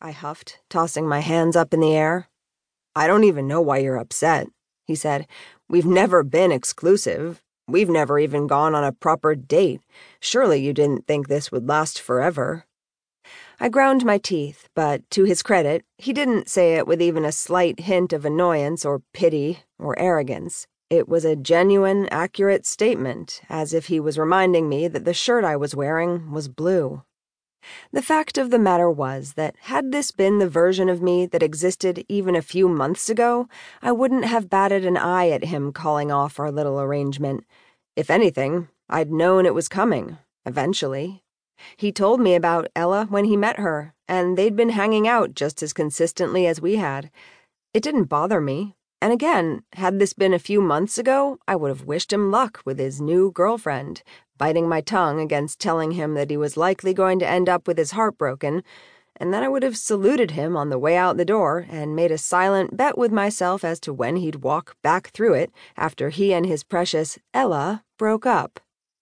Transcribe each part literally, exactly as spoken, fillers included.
I huffed, tossing my hands up in the air. "I don't even know why you're upset," he said. "We've never been exclusive. We've never even gone on a proper date. Surely you didn't think this would last forever." I ground my teeth, but to his credit, he didn't say it with even a slight hint of annoyance or pity or arrogance. It was a genuine, accurate statement, as if he was reminding me that the shirt I was wearing was blue. The fact of the matter was that had this been the version of me that existed even a few months ago, I wouldn't have batted an eye at him calling off our little arrangement. If anything, I'd known it was coming, eventually. He told me about Ella when he met her, and they'd been hanging out just as consistently as we had. It didn't bother me, and again, had this been a few months ago, I would have wished him luck with his new girlfriend, biting my tongue against telling him that he was likely going to end up with his heart broken, and then I would have saluted him on the way out the door and made a silent bet with myself as to when he'd walk back through it after he and his precious Ella broke up.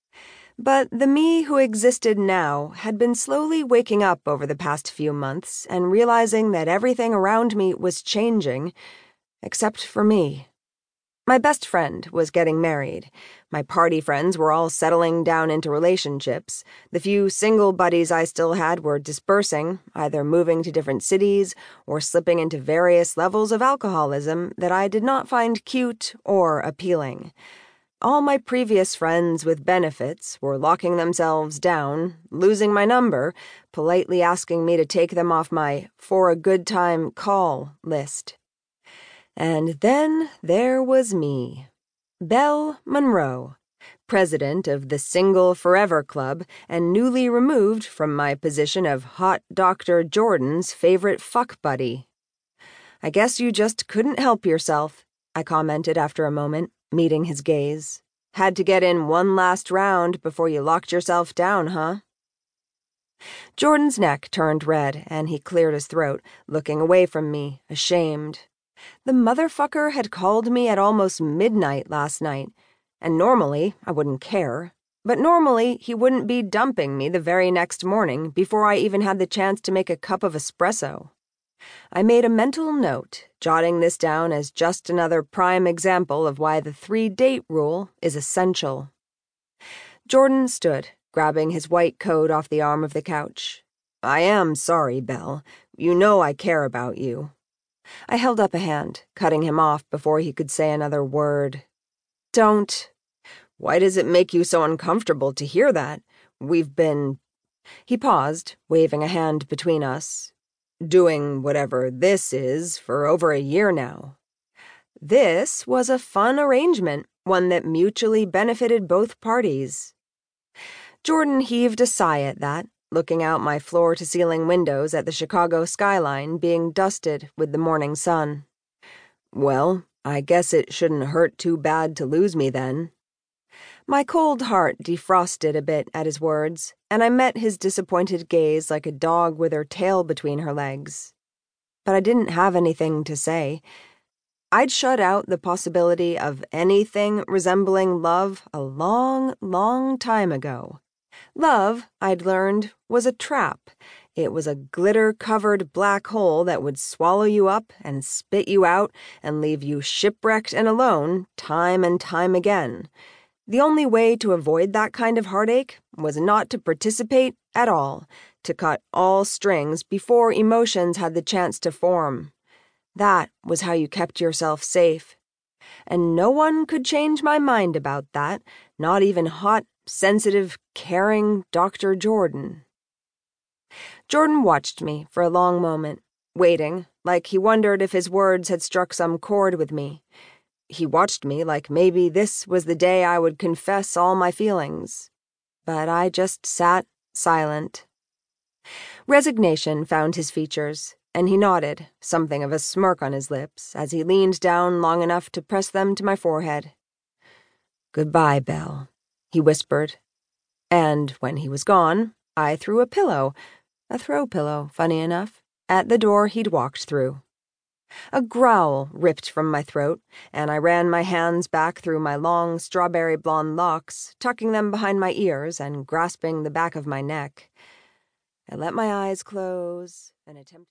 But the me who existed now had been slowly waking up over the past few months and realizing that everything around me was changing, except for me. My best friend was getting married. My party friends were all settling down into relationships. The few single buddies I still had were dispersing, either moving to different cities or slipping into various levels of alcoholism that I did not find cute or appealing. All my previous friends with benefits were locking themselves down, losing my number, politely asking me to take them off my for a good time call list. And then there was me, Belle Monroe, president of the Single Forever Club and newly removed from my position of hot Doctor Jordan's favorite fuck buddy. "I guess you just couldn't help yourself," I commented after a moment, meeting his gaze. "Had to get in one last round before you locked yourself down, huh?" Jordan's neck turned red, and he cleared his throat, looking away from me, ashamed. The motherfucker had called me at almost midnight last night, and normally I wouldn't care, but normally he wouldn't be dumping me the very next morning before I even had the chance to make a cup of espresso. I made a mental note, jotting this down as just another prime example of why the three-date rule is essential. Jordan stood, grabbing his white coat off the arm of the couch. "I am sorry, Belle. You know I care about you." I held up a hand, cutting him off before he could say another word. "Don't." "Why does it make you so uncomfortable to hear that? We've been—" He paused, waving a hand between us. "Doing whatever this is for over a year now." This was a fun arrangement, one that mutually benefited both parties. Jordan heaved a sigh at that, looking out my floor-to-ceiling windows at the Chicago skyline being dusted with the morning sun. "Well, I guess it shouldn't hurt too bad to lose me then." My cold heart defrosted a bit at his words, and I met his disappointed gaze like a dog with her tail between her legs. But I didn't have anything to say. I'd shut out the possibility of anything resembling love a long, long time ago. Love, I'd learned, was a trap. It was a glitter-covered black hole that would swallow you up and spit you out and leave you shipwrecked and alone time and time again. The only way to avoid that kind of heartache was not to participate at all, to cut all strings before emotions had the chance to form. That was how you kept yourself safe. And no one could change my mind about that, not even hot, sensitive, caring Doctor Jordan. Jordan watched me for a long moment, waiting, like he wondered if his words had struck some chord with me. He watched me like maybe this was the day I would confess all my feelings. But I just sat silent. Resignation found his features, and he nodded, something of a smirk on his lips, as he leaned down long enough to press them to my forehead. "Goodbye, Belle," he whispered. And when he was gone, I threw a pillow, a throw pillow, funny enough, at the door he'd walked through. A growl ripped from my throat, and I ran my hands back through my long strawberry blonde locks, tucking them behind my ears and grasping the back of my neck. I let my eyes close and attempted